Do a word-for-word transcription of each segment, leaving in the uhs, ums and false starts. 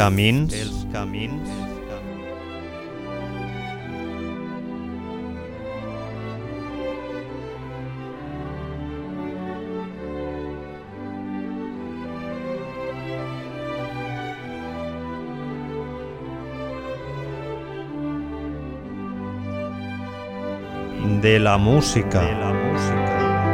camins, els camins. De la música. De la música.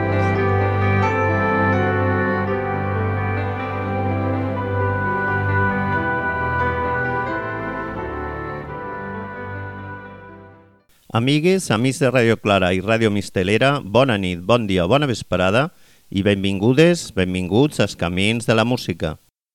Amigues, amics de Ràdio Clara i Ràdio Mistelera, bona nit, bon dia, bona vesprada i benvingudes, benvinguts als camins de la música.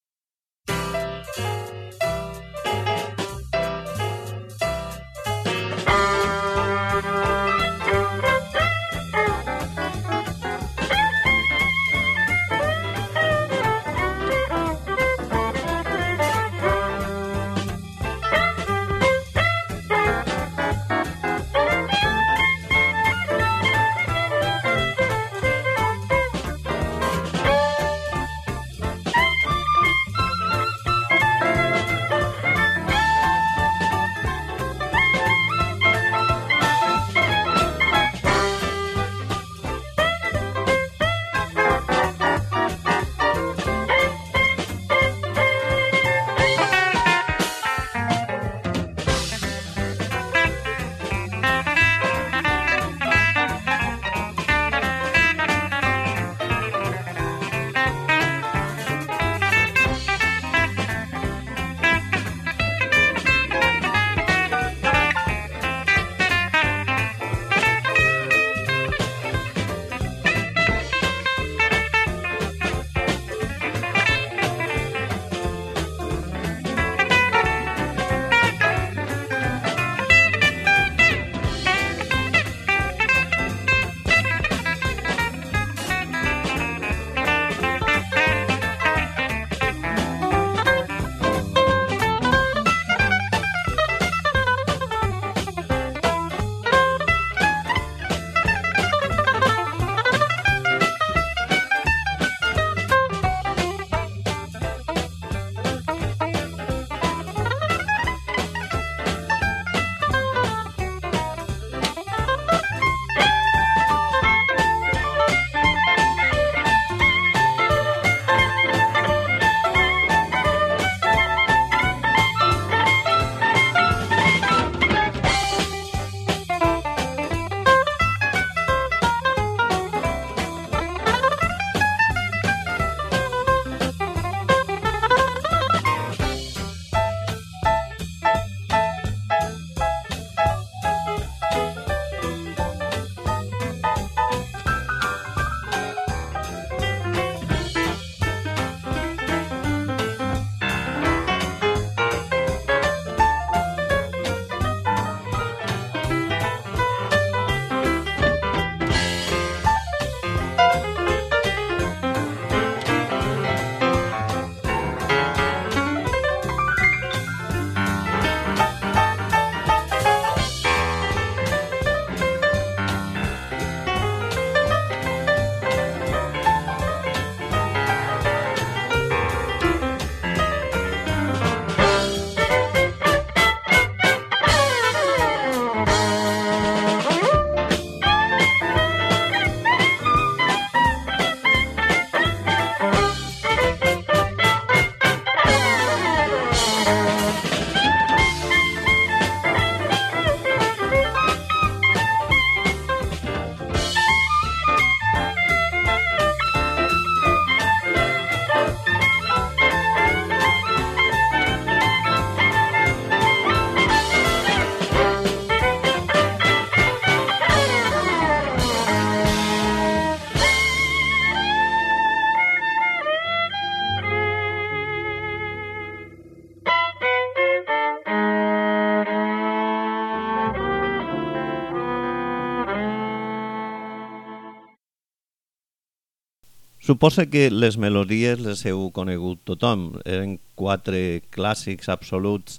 Suposa que les melodies les heu conegut tothom. Eren quatre clàssics absoluts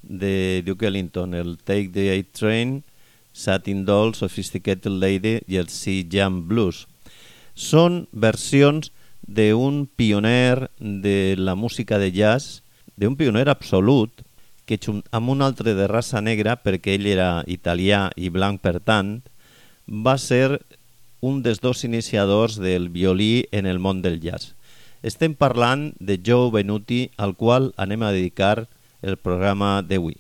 de Duke Ellington, el Take the A Train, Satin Doll, Sophisticated Lady i el Sea Jam Blues. Són versions d'un pioner de la música de jazz d'un pioner absolut que amb un altre de raça negra, perquè ell era italià i blanc per tant, va ser un dels dos iniciadors del violí en el món del jazz. Estem parlant de Joe Venuti, al qual anem a dedicar el programa d'avui.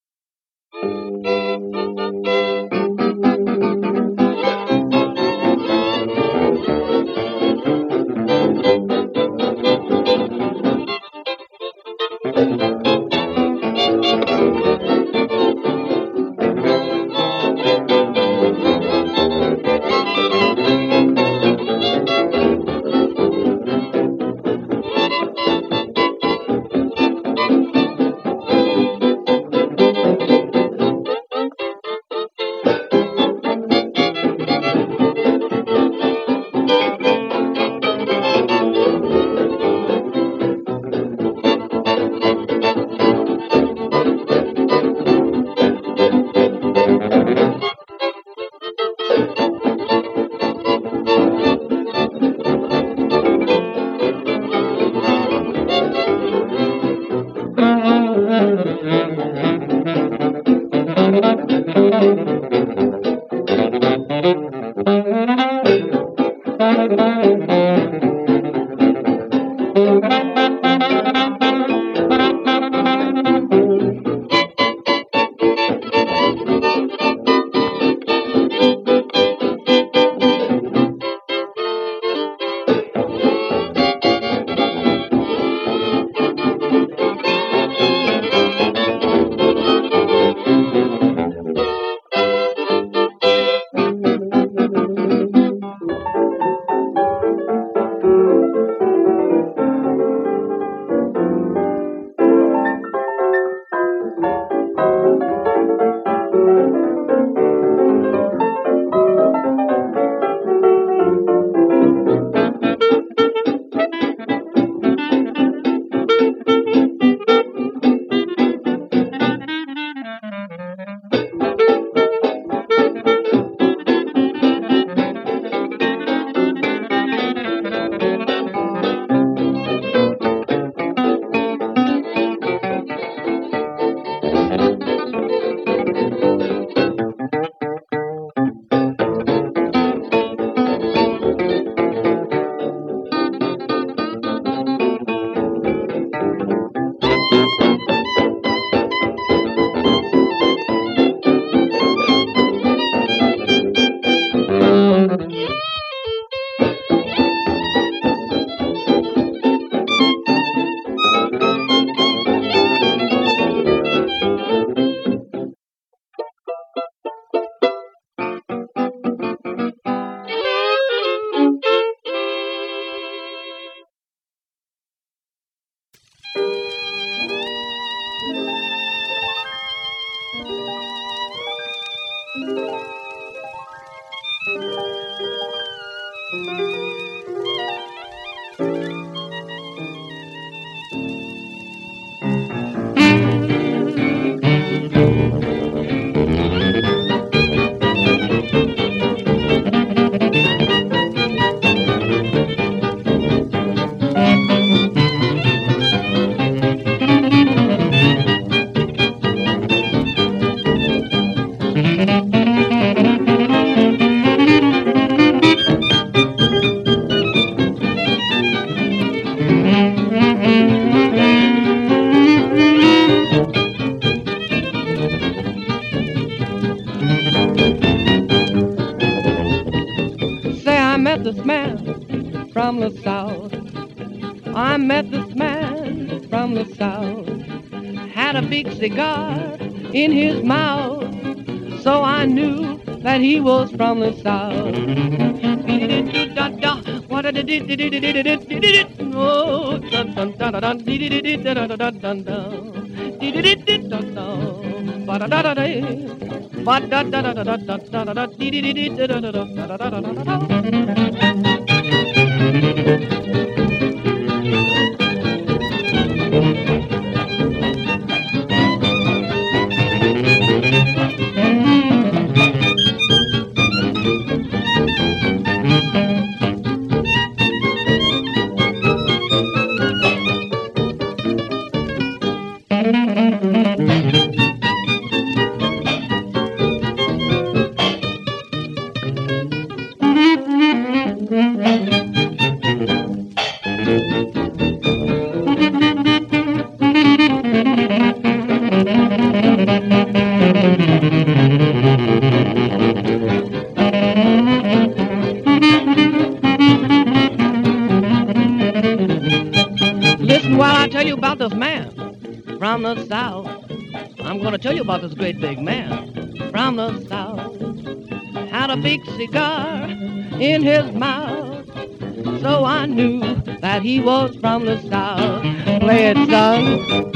this man from the South. I met this man from the South. Had a big cigar in his mouth, so I knew that he was from the South. you about this man from the South. I'm going to tell you about this great big man from the South. Had a big cigar in his mouth, so I knew that he was from the South. Play it, son.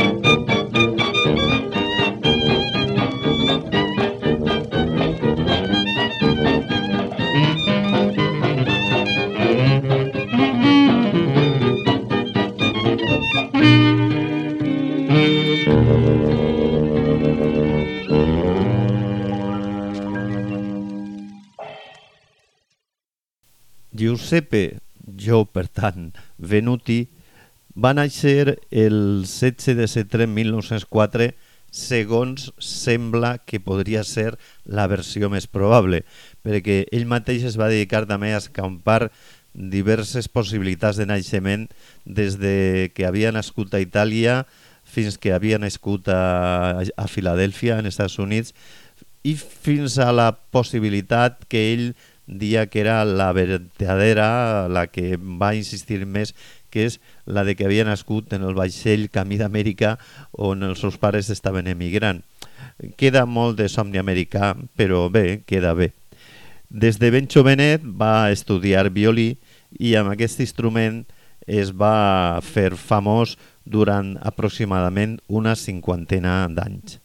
Giuseppe, jo per tant, Venuti, va néixer el setze de setembre de mil nou-cents quatre, segons sembla que podria ser la versió més probable, perquè ell mateix es va dedicar també a escampar diverses possibilitats de naixement des de que havia nascut a Itàlia fins que havia nascut a, a Filadèlfia, en Estats Units, i fins a la possibilitat que ell dia que era la verdadera, la que va insistir més, que és la de que havia nascut en el vaixell Camí d'Amèrica on els seus pares estaven emigrant. Queda molt de somni americà, però bé, queda bé. Des de ben jovenet va estudiar violí i amb aquest instrument es va fer famós durant aproximadament una cinquantena d'anys.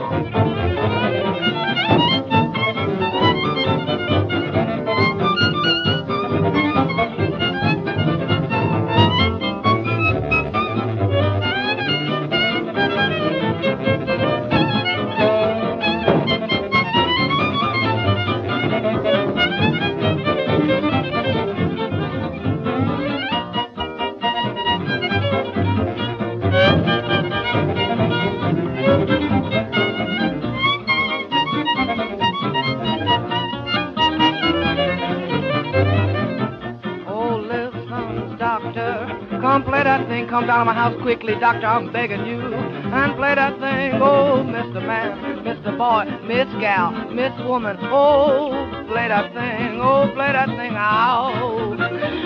Come down to my house quickly, doctor, I'm begging you, and play that thing. Oh, Mister Man, Mister Boy, Miss Gal, Miss Woman, oh, play that thing, oh, play that thing, ow,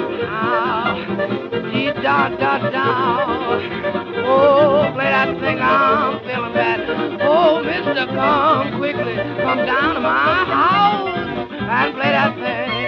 ow, dee da da da, oh, play that thing, I'm feeling bad. Oh, Mister, come quickly, come down to my house and play that thing.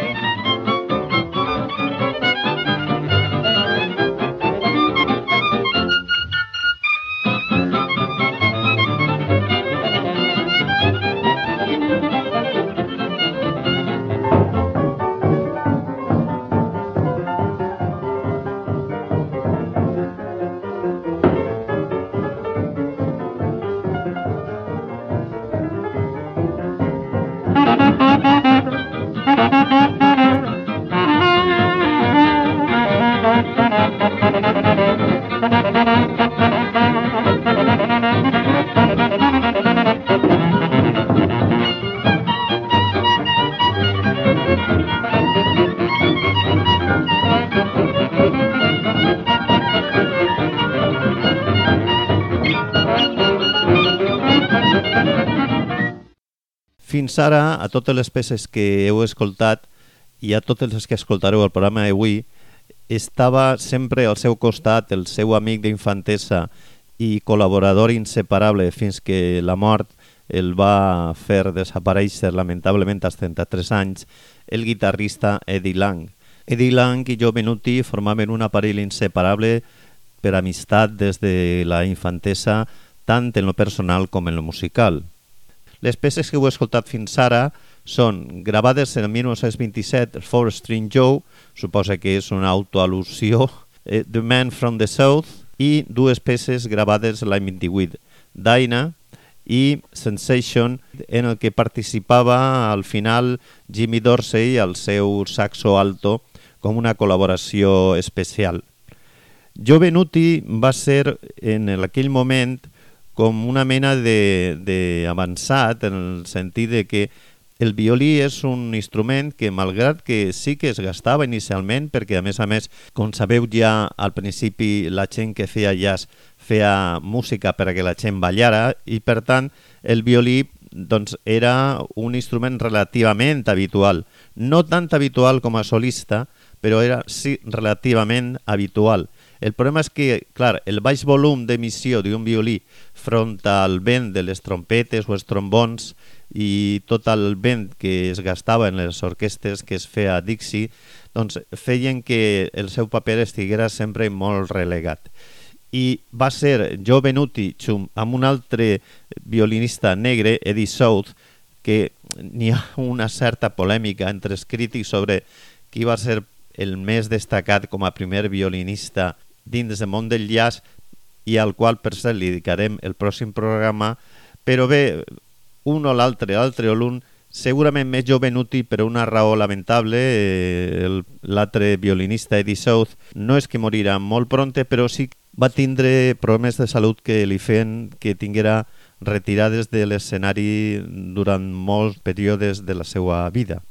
Fins ara, a totes les peces que heu escoltat i a totes les que escoltareu al programa d'avui, estava sempre al seu costat el seu amic d'infantesa i col·laborador inseparable fins que la mort el va fer desaparèixer lamentablement als trenta-tres anys, el guitarrista Eddie Lang. Eddie Lang i Joe Venuti formaven un aparell inseparable per amistat des de la infantesa, tant en lo personal com en lo musical. Les peces que heu escoltat fins ara són gravades en el dinou vint-i-set, Four String Joe, suposa que és una autoal·lusió, eh, The Man from the South, i dues peces gravades l'any vint-i-vuit, Dinah i Sensation, en el que participava al final Jimmy Dorsey al seu saxo alto com una col·laboració especial. Joe Venuti va ser en aquell moment com una mena d'avançat en el sentit de que el violí és un instrument que, malgrat que sí que es gastava inicialment, perquè a més a més, com sabeu ja al principi, la gent que feia jazz feia música perquè la gent ballara i per tant el violí doncs, era un instrument relativament habitual. No tant habitual com a solista, però era sí relativament habitual. El problema és que, clar, el baix volum d'emissió d'un violí front al vent de les trompetes o els trombons i tot el vent que es gastava en les orquestes que es feia a Dixie, doncs feien que el seu paper estiguera sempre molt relegat. I va ser Joe Venuti amb un altre violinista negre, Eddie South, que n'hi ha una certa polèmica entre els crítics sobre qui va ser el més destacat com a primer violinista dins del món del jazz i al qual per cert li dedicarem el pròxim programa, però bé, un o l'altre, l'altre o l'un, segurament més Joe Venuti per una raó lamentable. Eh, l'altre violinista Eddie South no és que morirà molt prompte, però sí va tindre problemes de salut que li feien que tinguera retirades de l'escenari durant molts períodes de la seva vida.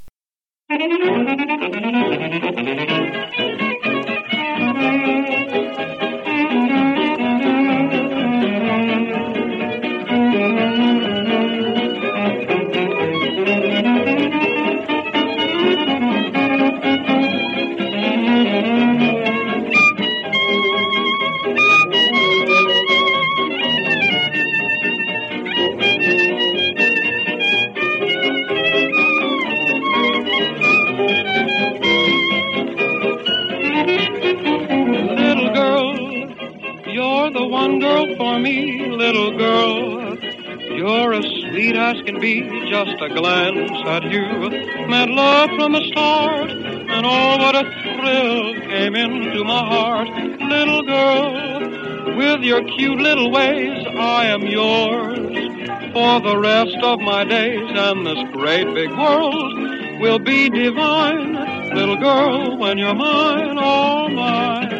One girl for me, little girl, you're You're as sweet as can be, just a glance at you meant love from the start, and oh, what a thrill came into my heart. Little girl, with your cute little ways, I am yours for the rest of my days, and this great big world will be divine. Little girl, when you're mine, all mine.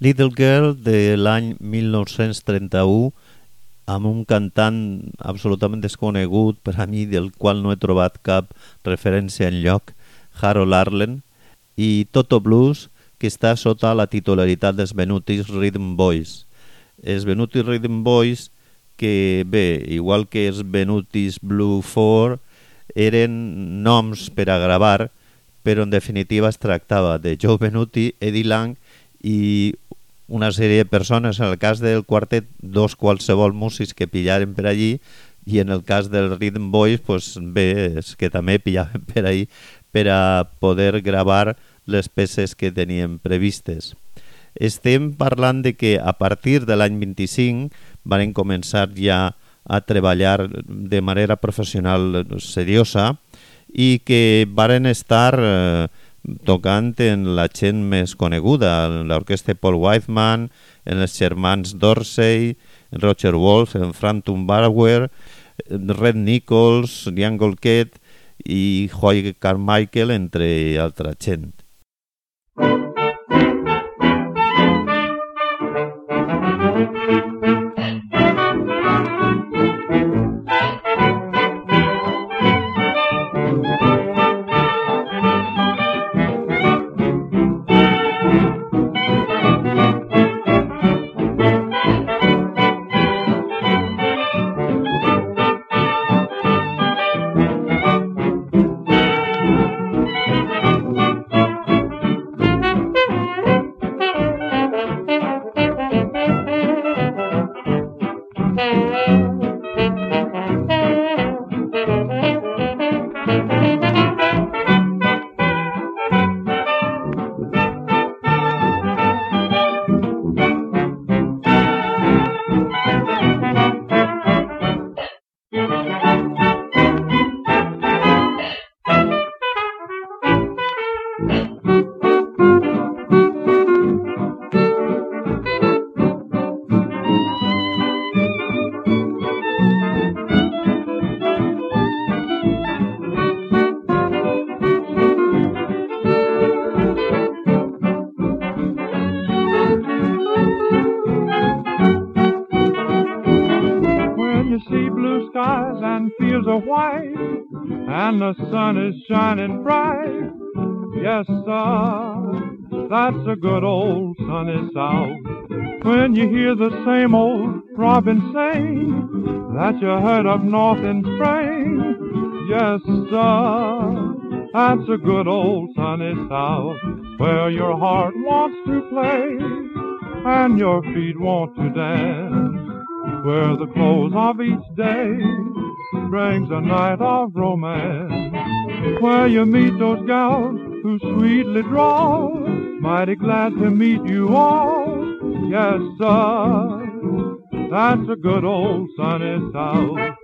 Little Girl de l'any mil nou-cents trenta-u, amb un cantant absolutament desconegut per a mi, del qual no he trobat cap referència enlloc, Harold Arlen, i Toto Blues, que està sota la titularitat dels Venutis Rhythm Boys. Els Venutis Rhythm Boys, que bé, igual que els Venutis Blue Four, eren noms per a gravar, però en definitiva es tractava de Joe Venuti, Eddie Lang i una sèrie de persones, en el cas del quartet, dos qualsevol músics que pillaren per allí, i en el cas del Rhythm Boys, pues, bé, és que també pillaven per allí per a poder gravar les peces que teníem previstes. Estem parlant de que a partir de l'any vint-i-cinc van començar ja a treballar de manera professional seriosa i que varen estar eh, tocant en la gent més coneguda, en l'orquestra Paul Whiteman, en els germans Dorsey, en Roger Wolf, en Frank Tumbarwer, Red Nichols, Ian Golkett i Hoy Carmichael, entre altra gent. And the sun is shining bright. Yes, sir, that's a good old sunny South. When you hear the same old robin sing that you heard up north in spring. Yes, sir, that's a good old sunny South, where your heart wants to play and your feet want to dance, where the close of each day brings a night of romance, where you meet those gals who sweetly drawl, mighty glad to meet you all. Yes, sir, that's a good old sunny South.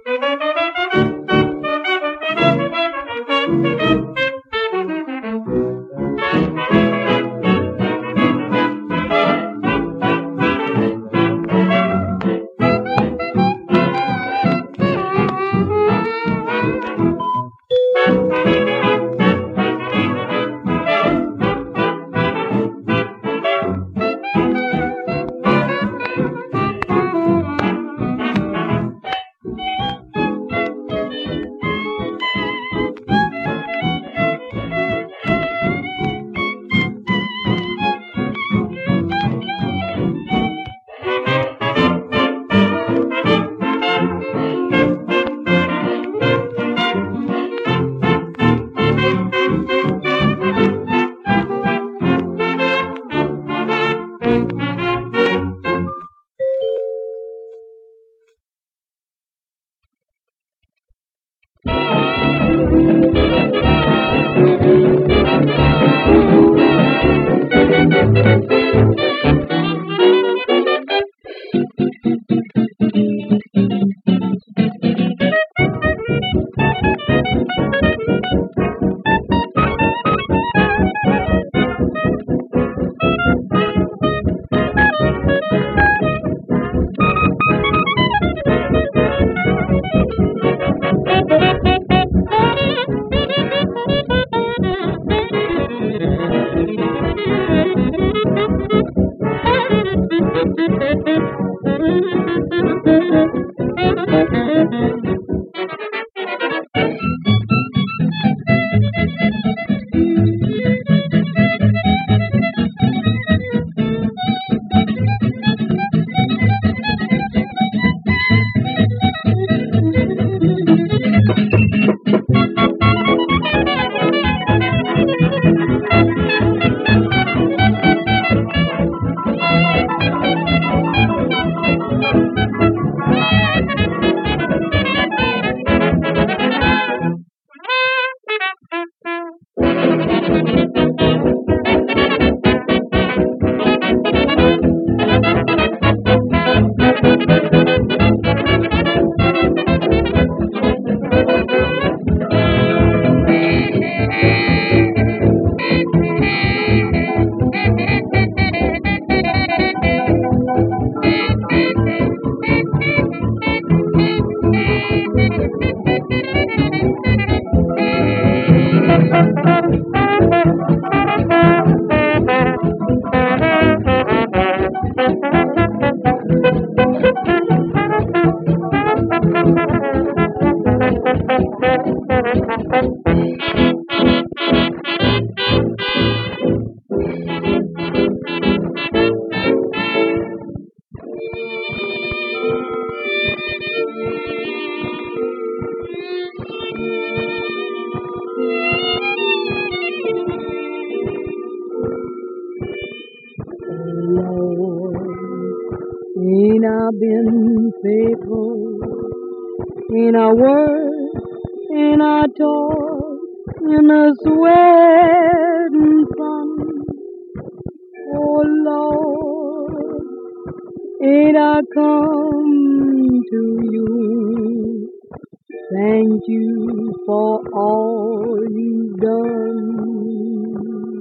faithful in our words, in our talk, in the sweat and sun. Oh Lord, ain't I come to you? Thank you for all you've done.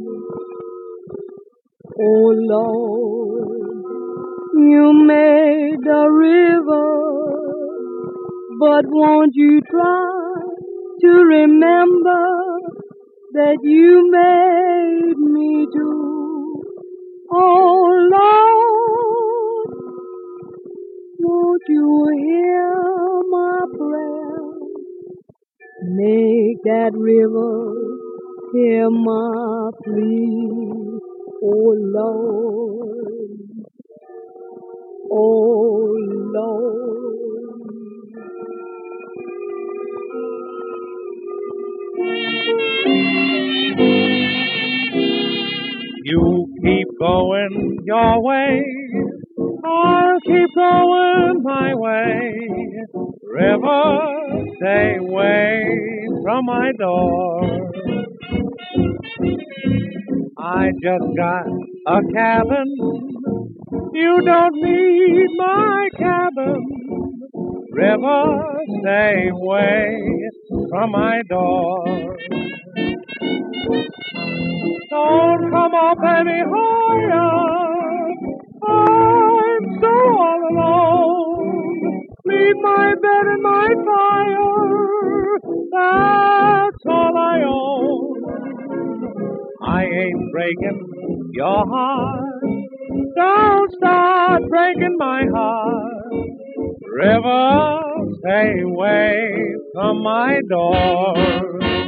Oh Lord, you made the river, but won't you try to remember that you made me too? Oh Lord, won't you hear my prayer? Make that river hear my plea. Oh Lord, oh Lord. You keep going your way, I'll keep going my way. River, stay away from my door. I just got a cabin, you don't need my cabin. River, stay away from my door. Don't come up any higher, I'm so all alone. Leave my bed and my fire, that's all I own. I ain't breaking your heart, don't start breaking my heart. River, stay away from my door.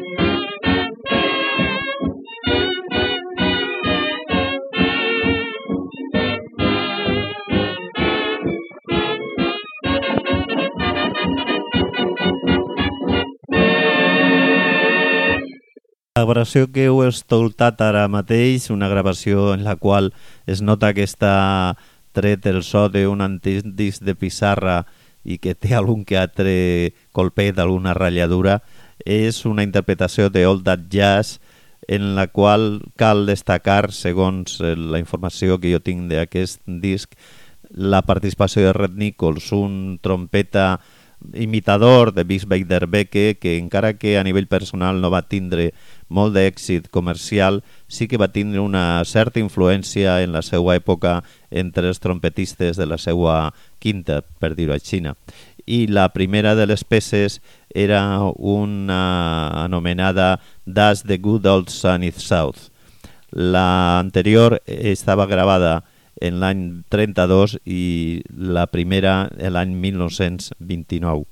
La gravació que heu escoltat ara mateix, una gravació en la qual es nota que està tret el so d'un antic disc de pissarra i que té algun que altre colpet, alguna ratlladura, és una interpretació de All That Jazz en la qual cal destacar, segons la informació que jo tinc d'aquest disc, la participació de Red Nichols, un trompeta imitador de Bix Beiderbecke, que encara que a nivell personal no va tindre molt d'èxit comercial, sí que va tindre una certa influència en la seva època entre els trompetistes de la seva quinta, per dir-ho així. I la primera de les peces era una anomenada That's the Good Old Sunny South. La anterior estava gravada en l'any trenta-dos i la primera en l'any mil nou-cents vint-i-nou.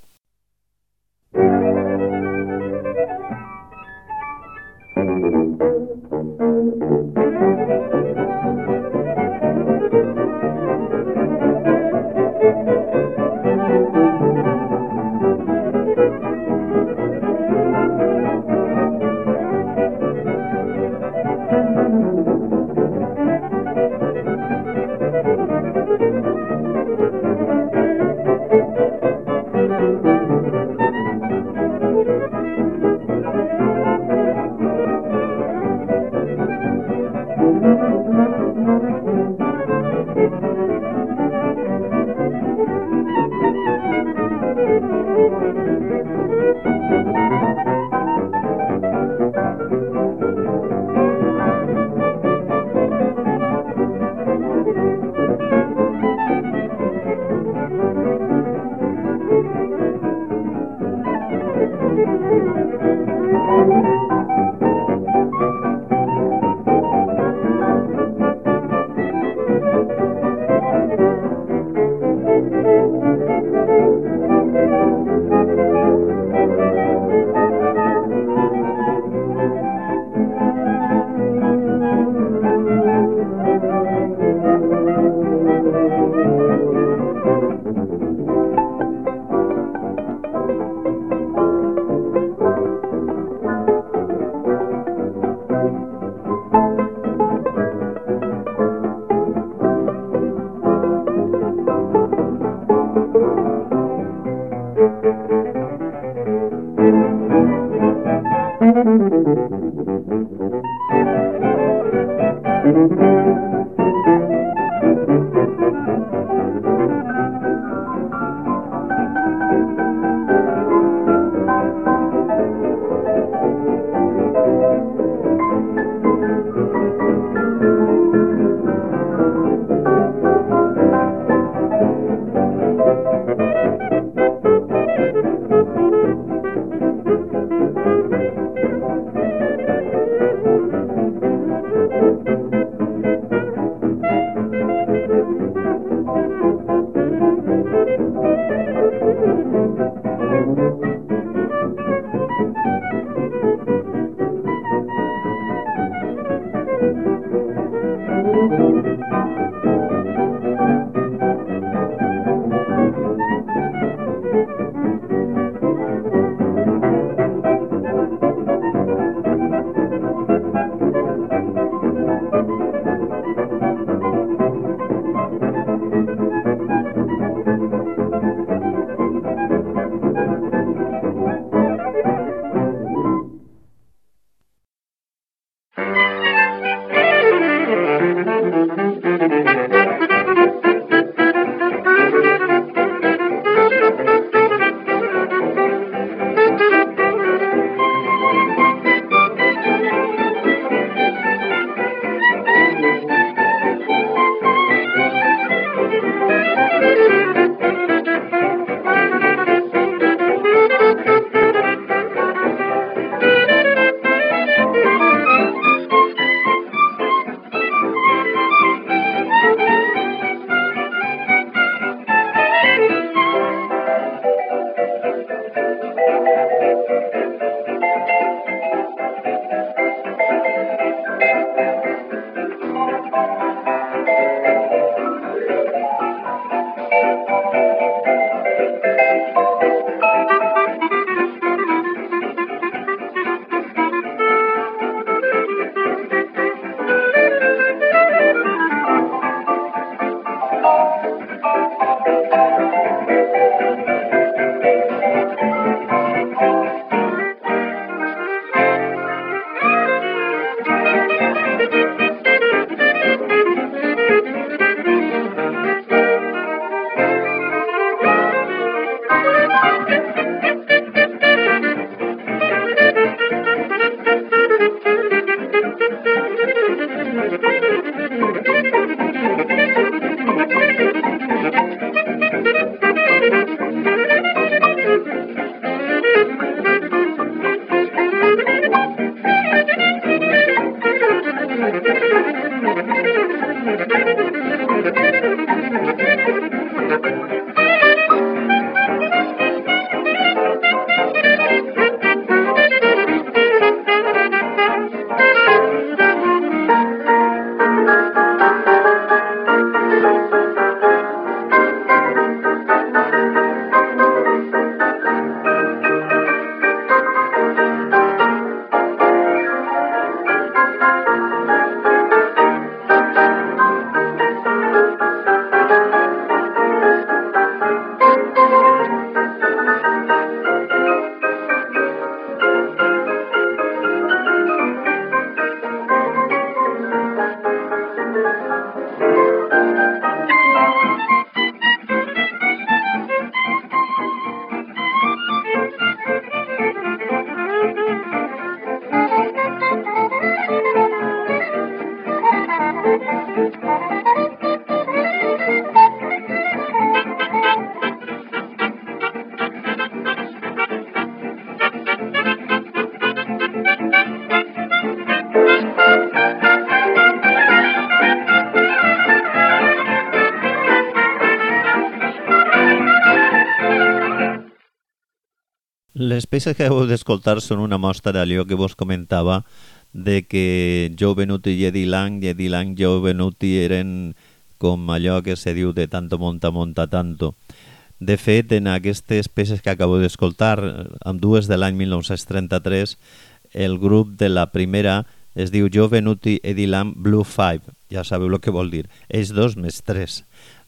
Les peces que acabeu d'escoltar són una mostra d'allò que vos comentava de que Joe Venuti i Eddie Lang, i Eddie Lang i Joe Venuti eren com allò que se diu de tanto monta monta tanto. De fet, en aquestes peces que acabo d'escoltar, amb dues de l'any mil nou-cents trenta-tres, el grup de la primera es diu Joe Venuti Eddie Lang Blue Five, ja sabeu el que vol dir, ells dos més tres,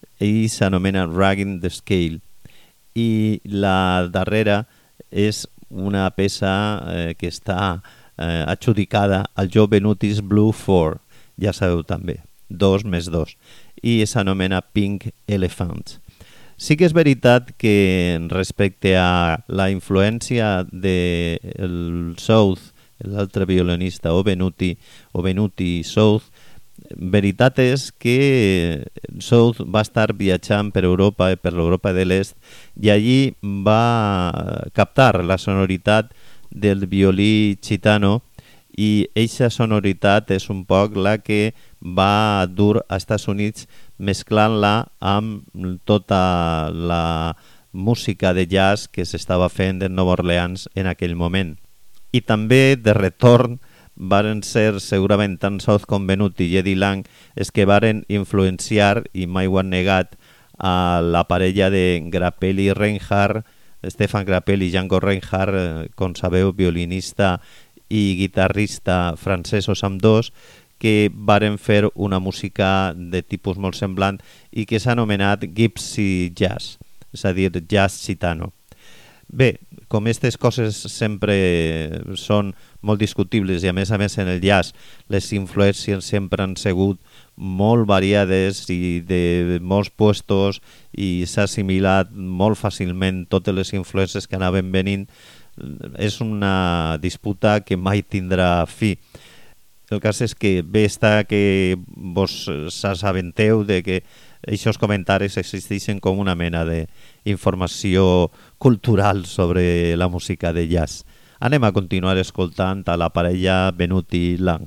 i s'anomena Ragging the Scale. I la darrera és una peça eh, que està eh, adjudicada al Joe Benutis Blue quatre, ja sabeu també, dos més dos, i s'anomena Pink Elephant. Sí que és veritat que respecte a la influència del South, l'altre violinista, o Benuti, o Benuti South, veritat és que South va estar viatjant per Europa, per l'Europa de l'Est, i allí va captar la sonoritat del violí gitano, i eixa sonoritat és un poc la que va dur als Estats Units, mesclant-la amb tota la música de jazz que s'estava fent en Nova Orleans en aquell moment. I també, de retorn, varen ser segurament tant South com Benuti i Eddie Lang els que varen influenciar, i mai ho han negat, a la parella de Grappelli i Reinhardt, Stefan Grappelli i Django Reinhardt, com sabeu, violinista i guitarrista francesos amb dos, que varen fer una música de tipus molt semblant i que s'ha anomenat Gypsy Jazz, és a dir, jazz gitano. Bé, com aquestes coses sempre són molt discutibles i a més a més en el jazz les influències sempre han sigut molt variades i de molts puestos i s'ha assimilat molt fàcilment totes les influències que anaven venint, és una disputa que mai tindrà fi. El cas és que bé està que vos s'assabenteu de que aquests comentaris existeixen com una mena d'informació cultural sobre la música de jazz. Anem a continuar escoltant a la parella Benuti-Lang.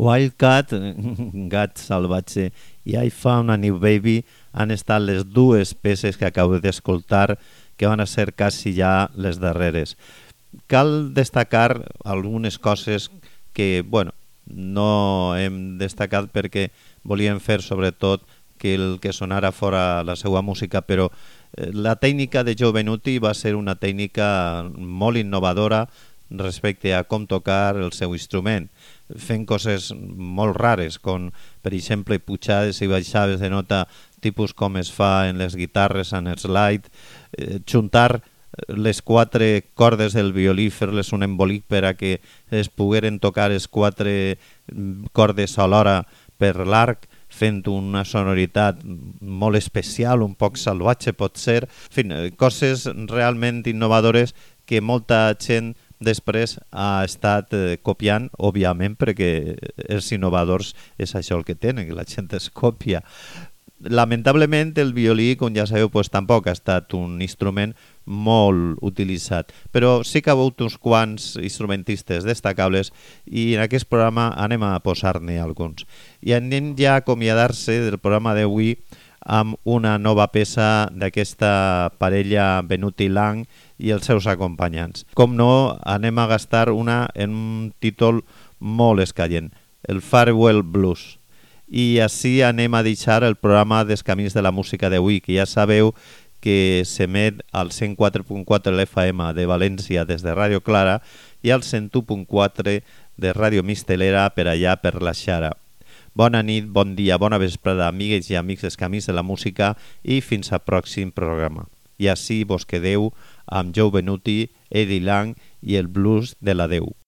Wildcat, Gat Salvatge i I Found a New Baby han estat les dues peces que acabo d'escoltar, que van a ser quasi ja les darreres. Cal destacar algunes coses que, bueno, no hem destacat perquè volíem fer sobretot que el que sonara fora la seva música, però la tècnica de Joe Venuti va ser una tècnica molt innovadora respecte a com tocar el seu instrument, fent coses molt rares, com per exemple pujades i baixades de nota tipus com es fa en les guitarres en slide, eh, juntar les quatre cordes del violí, fer-les un embolic per a que es pogueren tocar les quatre cordes alhora per l'arc, fent una sonoritat molt especial, un poc salvatge pot ser, en fi, coses realment innovadores que molta gent després ha estat eh, copiant, òbviament, perquè els innovadors és això el que tenen, que la gent es copia. Lamentablement el violí, com ja sabeu, pues, tampoc ha estat un instrument molt utilitzat, però sí que ha hagut uns quants instrumentistes destacables i en aquest programa anem a posar-ne alguns. I anem ja a acomiadar-se del programa d'avui amb una nova peça d'aquesta parella Venuti Lang i els seus acompanyants. Com no, anem a gastar una en un títol molt escaient, el Farewell Blues. I així anem a deixar el programa dels Camins de la Música d'avui, que ja sabeu que s'emet al cent quatre punt quatre de l'F M de València des de Ràdio Clara i al cent u punt quatre de Ràdio Mistelera per allà per la Xara. Bona nit, bon dia, bona vesprada, amigues i amics dels Camins de la Música i fins al pròxim programa. I així vos quedeu amb Joe Venuti, Eddie Lang i el blues de l'adeu.